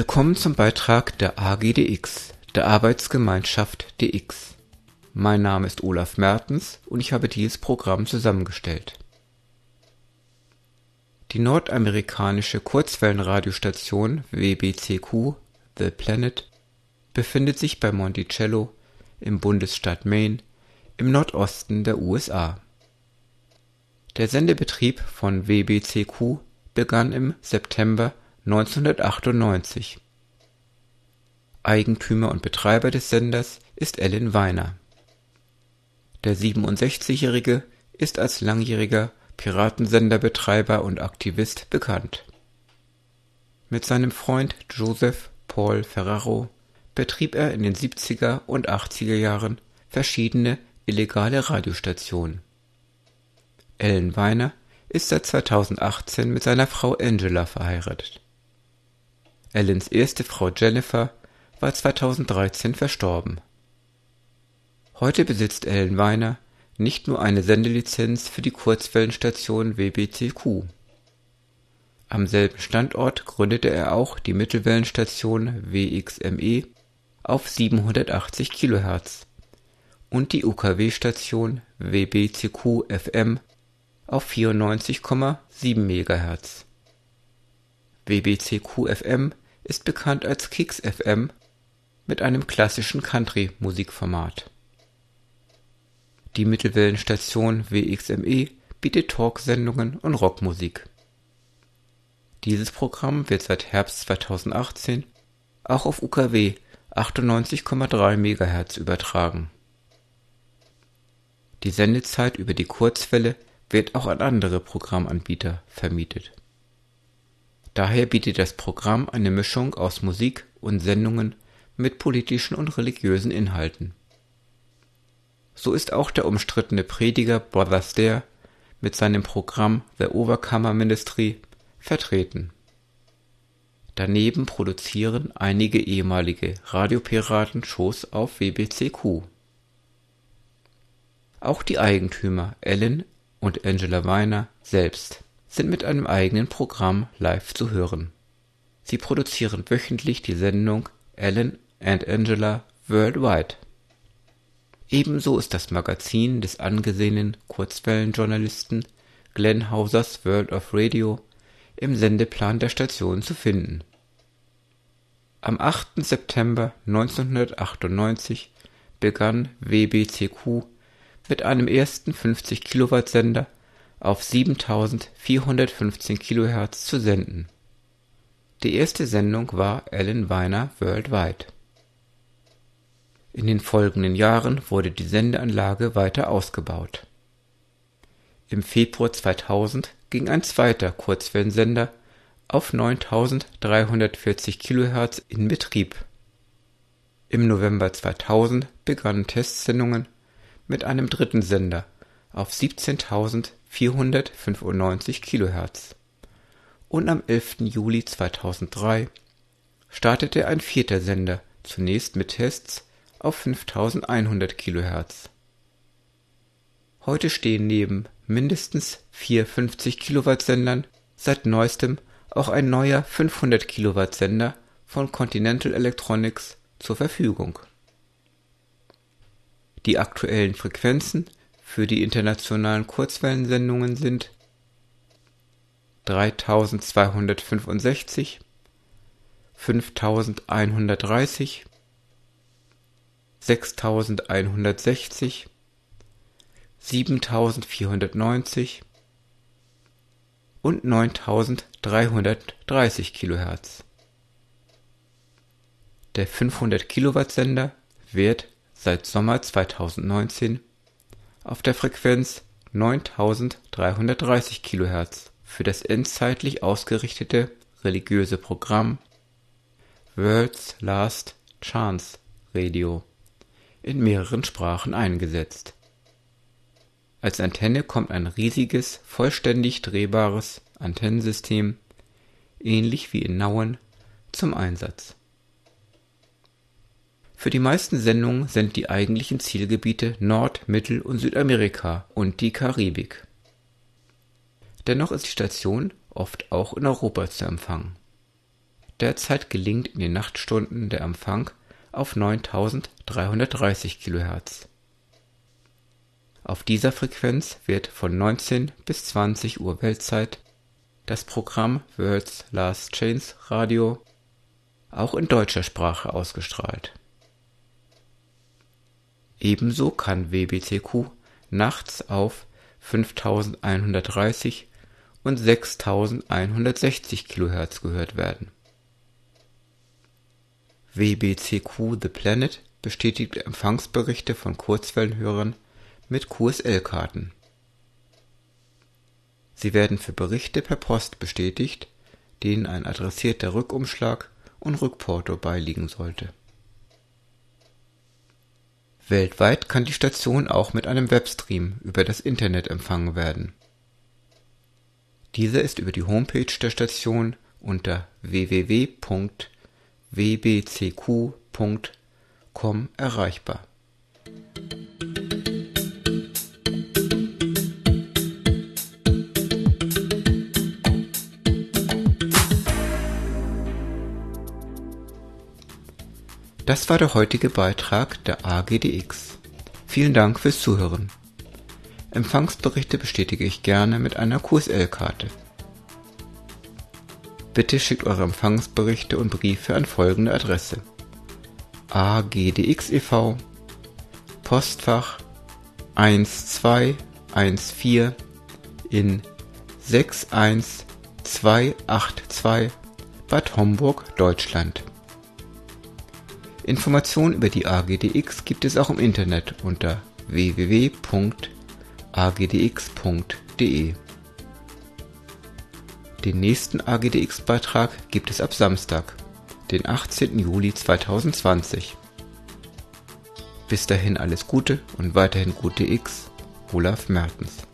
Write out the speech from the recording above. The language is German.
Willkommen zum Beitrag der AGDX, der Arbeitsgemeinschaft DX. Mein Name ist Olaf Mertens und ich habe dieses Programm zusammengestellt. Die nordamerikanische Kurzwellenradiostation WBCQ, The Planet, befindet sich bei Monticello im Bundesstaat Maine im Nordosten der USA. Der Sendebetrieb von WBCQ begann im September 1998. Eigentümer und Betreiber des Senders ist Alan Weiner. Der 67-Jährige ist als langjähriger Piratensenderbetreiber und Aktivist bekannt. Mit seinem Freund Joseph Paul Ferraro betrieb er in den 70er und 80er Jahren verschiedene illegale Radiostationen. Alan Weiner ist seit 2018 mit seiner Frau Angela verheiratet. Alans erste Frau Jennifer war 2013 verstorben. Heute besitzt Alan Weiner nicht nur eine Sendelizenz für die Kurzwellenstation WBCQ. Am selben Standort gründete er auch die Mittelwellenstation WXME auf 780 kHz und die UKW-Station WBCQ-FM auf 94,7 MHz. WBCQ-FM ist bekannt als Kix FM mit einem klassischen Country-Musikformat. Die Mittelwellenstation WXME bietet Talksendungen und Rockmusik. Dieses Programm wird seit Herbst 2018 auch auf UKW 98,3 MHz übertragen. Die Sendezeit über die Kurzwelle wird auch an andere Programmanbieter vermietet. Daher bietet das Programm eine Mischung aus Musik und Sendungen mit politischen und religiösen Inhalten. So ist auch der umstrittene Prediger Brother Stare mit seinem Programm The Overcomer Ministry vertreten. Daneben produzieren einige ehemalige Radiopiraten Shows auf WBCQ. Auch die Eigentümer Alan und Angela Weiner selbst sind mit einem eigenen Programm live zu hören. Sie produzieren wöchentlich die Sendung Alan and Angela Worldwide. Ebenso ist das Magazin des angesehenen Kurzwellenjournalisten Glenn Hausers World of Radio im Sendeplan der Station zu finden. Am 8. September 1998 begann WBCQ mit einem ersten 50 Kilowatt Sender auf 7415 kHz zu senden. Die erste Sendung war Alan Weiner Worldwide. In den folgenden Jahren wurde die Sendeanlage weiter ausgebaut. Im Februar 2000 ging ein zweiter Kurzwellensender auf 9340 kHz in Betrieb. Im November 2000 begannen Testsendungen mit einem dritten Sender auf 17.495 kHz. Und am 11. Juli 2003 startete ein vierter Sender, zunächst mit Tests auf 5.100 kHz. Heute stehen neben mindestens 4 50 Kilowatt Sendern seit neuestem auch ein neuer 500 Kilowatt Sender von Continental Electronics zur Verfügung. Die aktuellen Frequenzen für die internationalen Kurzwellensendungen sind 3265, 5130, 6160, 7490 und 9330 kHz. Der 500 Kilowatt Sender wird seit Sommer 2019 auf der Frequenz 9330 kHz für das endzeitlich ausgerichtete religiöse Programm World's Last Chance Radio in mehreren Sprachen eingesetzt. Als Antenne kommt ein riesiges, vollständig drehbares Antennensystem, ähnlich wie in Nauen, zum Einsatz. Für die meisten Sendungen sind die eigentlichen Zielgebiete Nord-, Mittel- und Südamerika und die Karibik. Dennoch ist die Station oft auch in Europa zu empfangen. Derzeit gelingt in den Nachtstunden der Empfang auf 9330 kHz. Auf dieser Frequenz wird von 19 bis 20 Uhr Weltzeit das Programm World's Last Chance Radio auch in deutscher Sprache ausgestrahlt. Ebenso kann WBTQ nachts auf 5130 und 6160 kHz gehört werden. WBTQ The Planet bestätigt Empfangsberichte von Kurzwellenhörern mit QSL-Karten. Sie werden für Berichte per Post bestätigt, denen ein adressierter Rückumschlag und Rückporto beiliegen sollte. Weltweit kann die Station auch mit einem Webstream über das Internet empfangen werden. Dieser ist über die Homepage der Station unter www.wbcq.com erreichbar. Das war der heutige Beitrag der AGDX. Vielen Dank fürs Zuhören. Empfangsberichte bestätige ich gerne mit einer QSL-Karte. Bitte schickt eure Empfangsberichte und Briefe an folgende Adresse: AGDX e.V., Postfach 12114 in 61282 Bad Homburg, Deutschland. Informationen über die AGDX gibt es auch im Internet unter www.agdx.de. Den nächsten AGDX-Beitrag gibt es ab Samstag, den 18. Juli 2020. Bis dahin alles Gute und weiterhin gute X, Olaf Mertens.